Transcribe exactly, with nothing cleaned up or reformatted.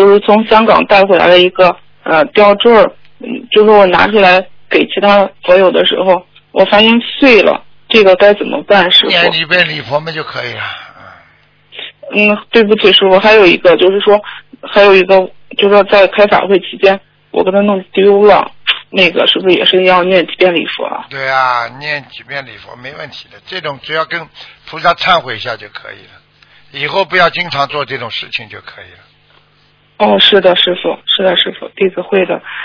就是从香港带回来了一个呃吊坠儿，嗯，就是我拿出来给其他佛友的时候，我发现碎了，这个该怎么办，师傅？ 念几遍礼佛嘛就可以了。 嗯，对不起，师傅，还有一个就是说，还有一个就是说在开法会期间，我给他弄丢了，那个是不是也是要念几遍礼佛啊？ 对啊，念几遍礼佛没问题的，这种只要跟菩萨忏悔一下就可以了，以后不要经常做这种事情就可以了。 哦，是的，师傅，是的，师傅，弟子会的。